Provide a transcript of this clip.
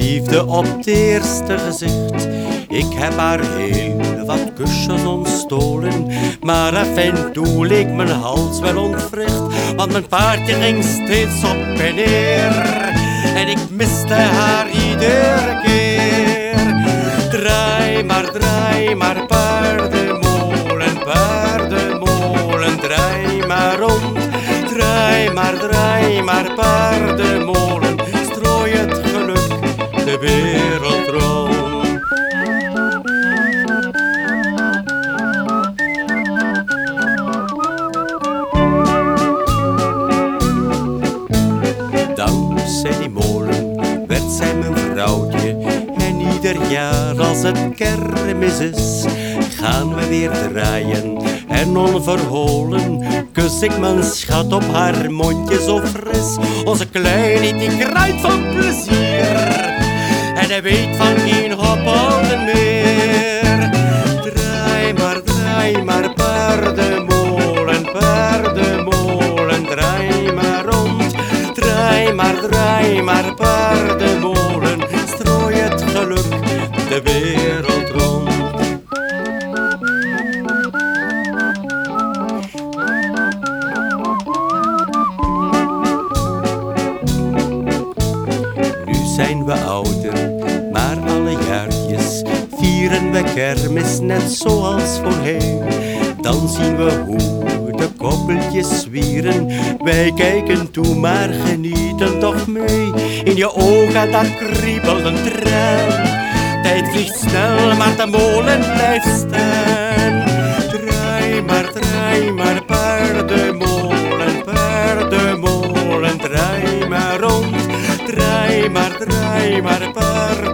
liefde op het eerste gezicht. Ik heb haar heel wat kusjes ontstolen, maar afijn toen leek mijn hals wel ontwricht, want mijn paardje ging steeds op en neer en ik miste haar iedere keer. Draai maar paardenmolen, paardenmolen, draai maar rond. Draai maar paardenmolen, strooi het geluk de wereld rond. Dankzij die molen werd zij mijn vrouwtje en ieder jaar als het kermis is, gaan we weer draaien en onverholen kus ik mijn schat op haar mondje zo fris. Onze kleine die kruidt van plezier en hij weet van geen hoppelden meer. Draai maar paardenmolen, paardenmolen, draai maar rond. Draai maar paardenmolen, strooi het geluk de wereld rond. Zijn we ouder, maar alle jaartjes vieren we kermis net zoals voorheen. Dan zien we hoe de koppeltjes zwieren, wij kijken toe maar genieten toch mee. In je ogen dat kriebelt een traan, tijd vliegt snel maar de molen blijft staan. Draai maar paardenmolen, paardenmolen, draai maar rond. Draai maar paardenmolen.